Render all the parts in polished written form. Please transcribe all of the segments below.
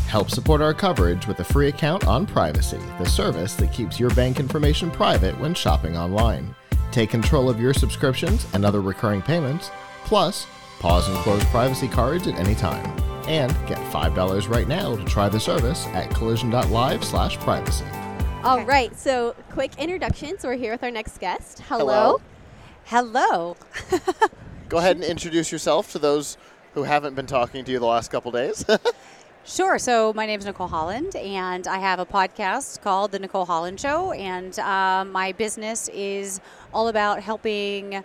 Help support our coverage with a free account on Privacy, the service that keeps your bank information private when shopping online. Take control of your subscriptions and other recurring payments, plus pause and close privacy cards at any time. And get $5 right now to try the service at collision.live/privacy. All right, so quick introductions. We're here with our next guest. Hello. Hello. Go ahead and introduce yourself to those who haven't been talking to you the last couple days. Sure. So my name is Nicole Holland, and I have a podcast called The Nicole Holland Show, and my business is all about helping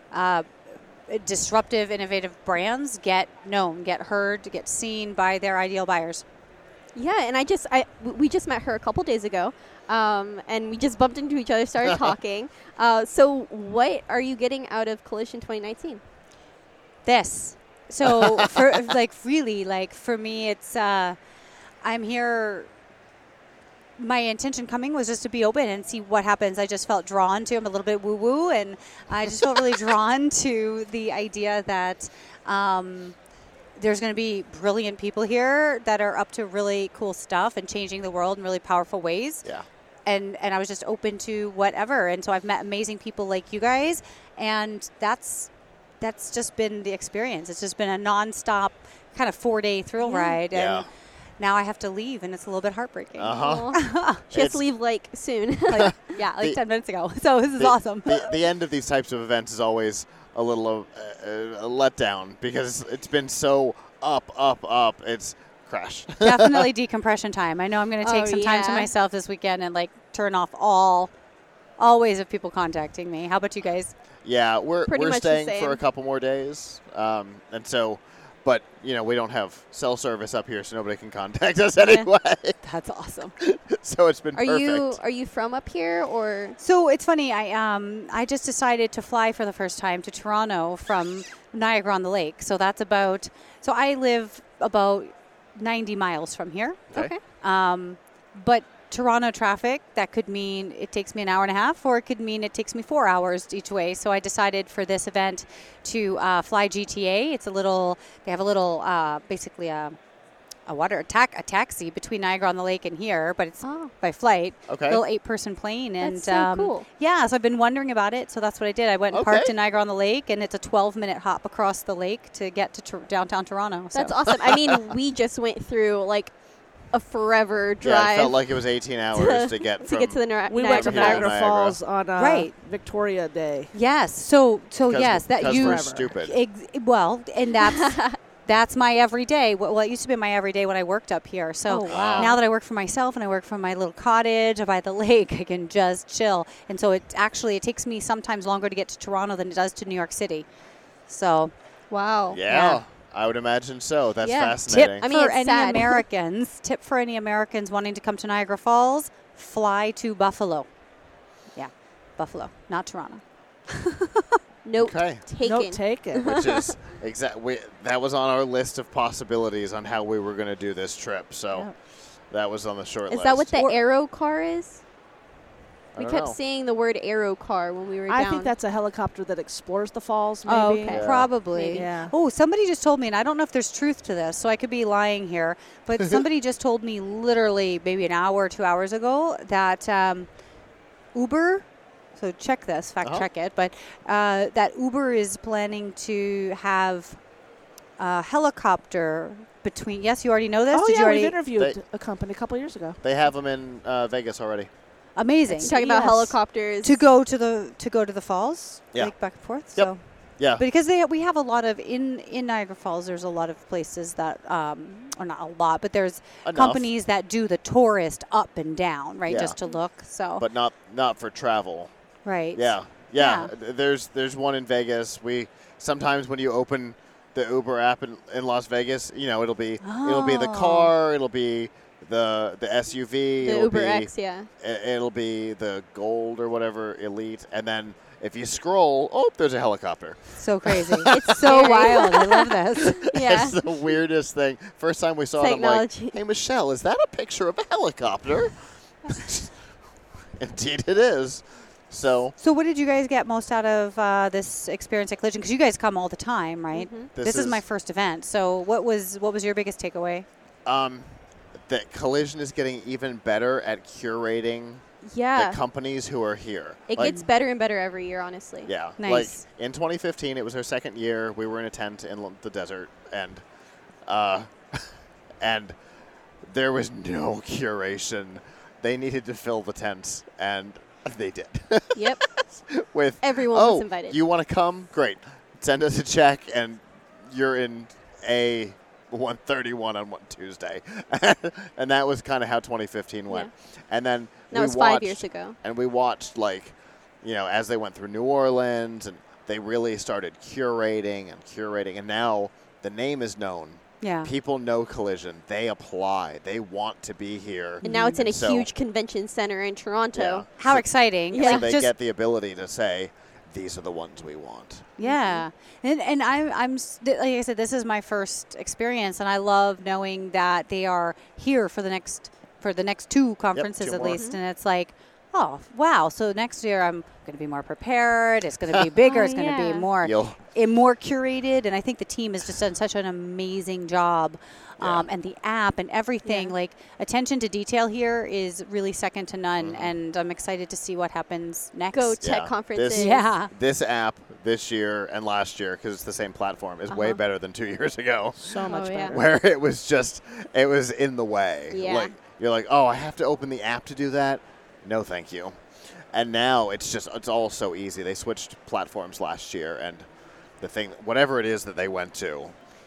disruptive, innovative brands get known, get heard, get seen by their ideal buyers. Yeah, and we just met her a couple days ago, and we just bumped into each other, started talking. So what are you getting out of Collision 2019? This. So for for me, it's I'm here. My intention coming was just to be open and see what happens. I just felt drawn to. I'm a little bit woo-woo, and I just felt really drawn to the idea that there's going to be brilliant people here that are up to really cool stuff and changing the world in really powerful ways. Yeah. And I was just open to whatever. And so I've met amazing people like you guys, and that's just been the experience. It's just been a nonstop kind of 4-day thrill ride. And now I have to leave, and it's a little bit heartbreaking. She has to leave soon. 10 minutes ago. So this is awesome. The end of these types of events is always a little a letdown because it's been so up. It's crash. Definitely decompression time. I know I'm going to take some time to myself this weekend and turn off all ways of people contacting me. How about you guys? Yeah, we're staying for a couple more days, and so, but we don't have cell service up here, so nobody can contact us anyway. That's awesome. So it's been perfect. Are you from up here or? So it's funny. I just decided to fly for the first time to Toronto from Niagara-on-the-Lake. So that's about. So I live about 90 miles from here. Okay. But Toronto traffic, that could mean it takes me an hour and a half, or it could mean it takes me 4 hours each way. So I decided for this event to fly GTA. They have a little, basically a taxi between Niagara-on-the-Lake and here, but it's by flight. Okay. Little 8-person plane. And that's so cool. Yeah, so I've been wondering about it. So that's what I did. I went and parked in Niagara-on-the-Lake, and it's a 12-minute hop across the lake to get to downtown Toronto. That's awesome. I mean, we just went through a forever drive. Yeah, it felt like it was 18 hours to get to the Niagara. We went to Niagara Falls on Victoria Day. Yes. So yes, because we're stupid. And that's my everyday. Well, it used to be my everyday when I worked up here. So now that I work for myself and I work from my little cottage by the lake, I can just chill. And so it takes me sometimes longer to get to Toronto than it does to New York City. So. Wow. Yeah. I would imagine so. That's Tip fascinating. for any Americans wanting to come to Niagara Falls, fly to Buffalo. Yeah, Buffalo, not Toronto. Nope. Okay. Taken. Which is that was on our list of possibilities on how we were going to do this trip. So that was on the short list. Is that what the Aero car is? We kept know. seeing the word Aero car when we were down. I think that's a helicopter that explores the falls, maybe. Oh, okay. Yeah. Probably. Maybe. Yeah. Oh, somebody just told me, and I don't know if there's truth to this, so I could be lying here, but somebody just told me literally maybe an hour or 2 hours ago that Uber, so check this, fact check it, but that Uber is planning to have a helicopter between, yes, you already know this? Oh, Did you already? we've interviewed a company a couple years ago. They have them in Vegas already. Amazing. You're talking about helicopters to go to the falls, back and forth. Yep. So. Yeah. Because we have a lot of in Niagara Falls. There's a lot of places that, or not a lot, but there's companies that do the tourist up and down, right, just to look. So. But not for travel. Right. Yeah. There's one in Vegas. Sometimes when you open the Uber app in Las Vegas, it'll be the car, it'll be the SUV, the Uber X, it'll be the Gold or whatever Elite, and then if you scroll, there's a helicopter. So crazy. It's so wild. I love this. Yeah. It's the weirdest thing. First time we saw it, I'm like, hey, Michelle, is that a picture of a helicopter? Indeed it is. So what did you guys get most out of this experience at Collision? Because you guys come all the time, right? Mm-hmm. This is my first event. So what was your biggest takeaway? that Collision is getting even better at curating the companies who are here. It gets better and better every year, honestly. Yeah. Nice. Like in 2015, it was our second year. We were in a tent in the desert, and and there was no curation. They needed to fill the tents, and they did. Yep. With everyone was invited. You want to come? Great. Send us a check, and you're in a 131 on Tuesday. And that was kind of how 2015 went. Yeah. And then that was 5 years ago. And we watched, like, you know, as they went through New Orleans, and they really started curating. And now the name is known. Yeah. People know Collision. They apply. They want to be here. And now it's in a huge convention center in Toronto. Yeah. How exciting. Yeah. So they get the ability to say, these are the ones we want. Yeah. And I'm like I said, this is my first experience, and I love knowing that they are here for the next two conferences two at more. least. And it's like, oh, wow. So next year I'm going to be more prepared. It's going to be bigger. It's going to be more curated. And I think the team has just done such an amazing job. And the app and everything, like attention to detail here is really second to none. And I'm excited to see what happens next. Go tech conferences. This app this year and last year, because it's the same platform, is way better than 2 years ago. So much better. Where it was in the way. Yeah. Like, you're like, oh, I have to open the app to do that? No, thank you. And now it's all so easy. They switched platforms last year, and whatever it is that they went to,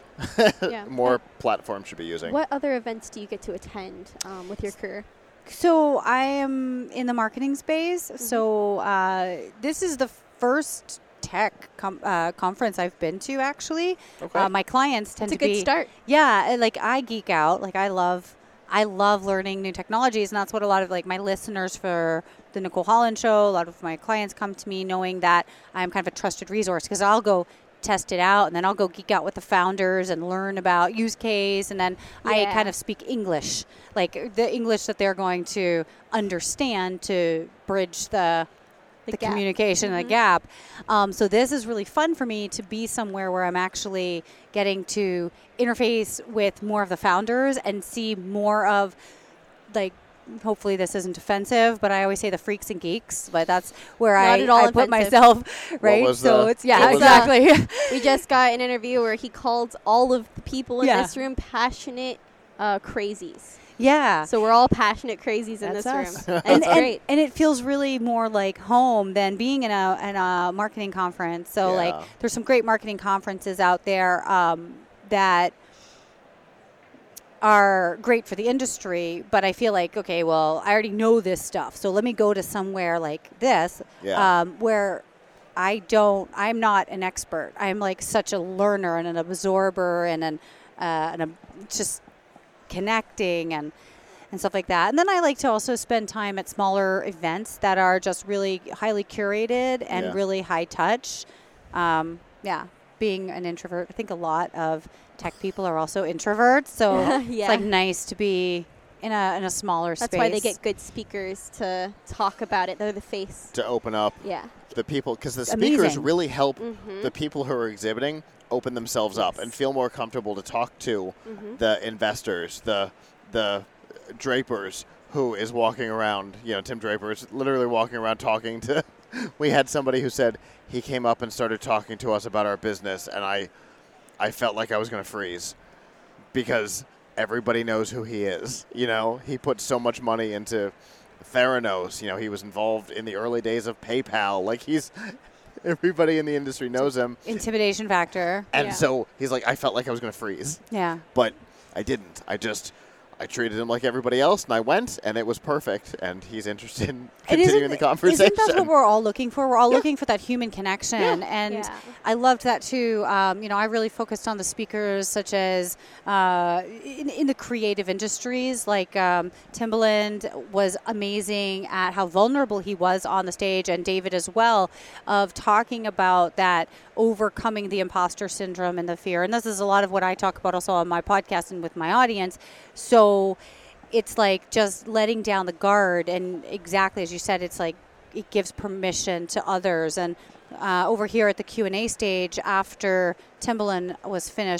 more platforms should be using. What other events do you get to attend with your career? So I am in the marketing space. So this is the first tech conference I've been to, actually. Okay. My clients tend to be... It's a good start. Yeah, like I geek out. Like I love learning new technologies, and that's what a lot of like my listeners for the Nicole Holland Show, a lot of my clients come to me knowing that I'm kind of a trusted resource, because I'll go test it out, and then I'll go geek out with the founders and learn about use case, and then I kind of speak English, like the English that they're going to understand to bridge the communication and the gap. So this is really fun for me to be somewhere where I'm actually getting to interface with more of the founders and see more of, like, hopefully this isn't offensive, but I always say the freaks and geeks, but that's where I put myself, right? So exactly. We just got an interview where he called all of the people in this room passionate crazies. Yeah. So we're all passionate crazies in this room. And it's great. And it feels really more like home than being in a marketing conference. So like there's some great marketing conferences out there that are great for the industry, but I feel like, okay, well, I already know this stuff, so let me go to somewhere like this where I'm not an expert. I'm like such a learner and an absorber and just connecting and stuff like that. And then I like to also spend time at smaller events that are just really highly curated and really high touch. Being an introvert, I think a lot of tech people are also introverts, so it's like nice to be in a smaller space. That's why they get good speakers to talk about it. They're the face. To open up the people, because the Amazing. speakers really help the people who are exhibiting open themselves up and feel more comfortable to talk to the investors, the Drapers, who is walking around, Tim Draper is literally walking around talking to, we had somebody who said he came up and started talking to us about our business, and I felt like I was going to freeze, because everybody knows who he is. He put so much money into Theranos. He was involved in the early days of PayPal. Like, everybody in the industry knows him. Intimidation factor. And so he's like, I felt like I was going to freeze. Yeah. But I didn't. I treated him like everybody else, and I went, and it was perfect, and he's interested in continuing the conversation. Isn't that what we're all looking for? We're all looking for that human connection, and I loved that too. I really focused on the speakers such as in the creative industries, like Timbaland was amazing at how vulnerable he was on the stage, and David as well, of talking about that overcoming the imposter syndrome and the fear. And this is a lot of what I talk about also on my podcast and with my audience. So it's like just letting down the guard, and exactly as you said, it's like it gives permission to others. And over here at the Q&A stage, after Timbaland was finished up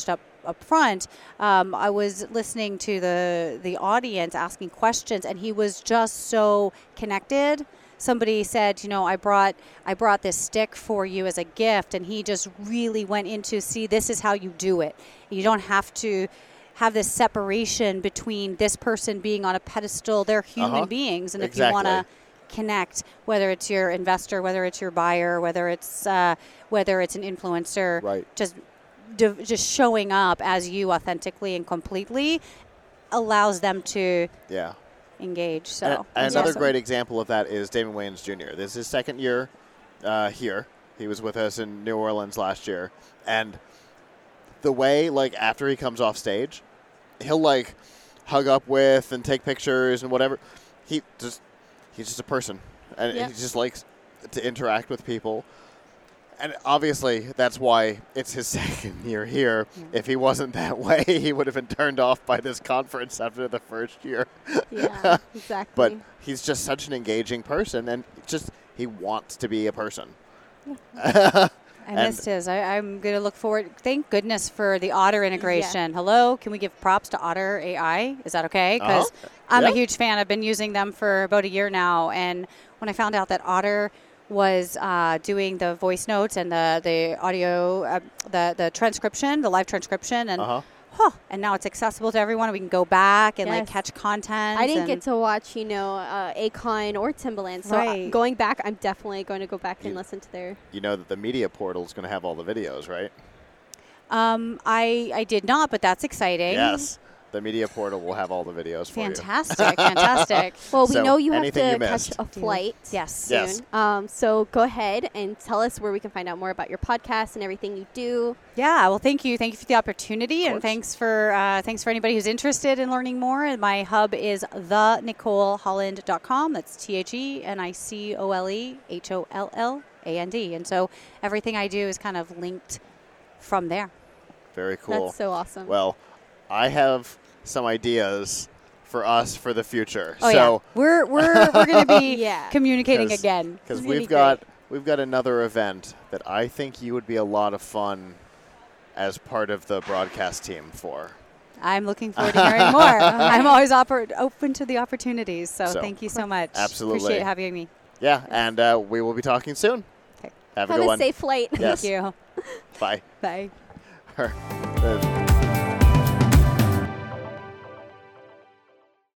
up front, I was listening to the audience asking questions, and he was just so connected. Somebody said, I brought this stick for you as a gift, and he just really went into, see, this is how you do it. You don't have to have this separation between this person being on a pedestal. They're human beings, and if you want to connect, whether it's your investor, whether it's your buyer, whether it's an influencer, right. just showing up as you authentically and completely allows them to engage. So and another great example of that is Damon Wayans Jr. This is his second year here. He was with us in New Orleans last year, and the way, after he comes off stage, he'll hug up with and take pictures and whatever. He's just a person, and he just likes to interact with people. And obviously, that's why it's his second year here. Yeah. If he wasn't that way, he would have been turned off by this conference after the first year. Yeah, exactly. But he's just such an engaging person, and he wants to be a person. Yeah. I missed his. I'm going to look forward. Thank goodness for the Otter integration. Yeah. Hello, can we give props to Otter AI? Is that okay? Because I'm a huge fan. I've been using them for about a year now. And when I found out that Otter was doing the voice notes and the audio, the transcription, the live transcription, and and now it's accessible to everyone. We can go back and catch content. I didn't get to watch, Akon or Timbaland. So going back, I'm definitely going to go back and listen to their. You know that the media portal is going to have all the videos, right? I did not, but that's exciting. Yes. The media portal will have all the videos for you. Fantastic. Well, we know you have to catch a flight soon. Yes. So go ahead and tell us where we can find out more about your podcast and everything you do. Yeah, well, thank you. Thank you for the opportunity, and thanks for anybody who's interested in learning more. And my hub is thenicoleholland.com. That's TheNicoleHolland. And so everything I do is kind of linked from there. Very cool. That's so awesome. Well, I have some ideas for us for the future. We're going to be communicating again because we've got another event that I think you would be a lot of fun as part of the broadcast team for. I'm looking forward to hearing more. I'm always open to the opportunities. So thank you so much. Absolutely, appreciate having me. Yeah, and we will be talking soon. Okay. Have a good one. Safe flight. Yes. Thank you. Bye. Bye.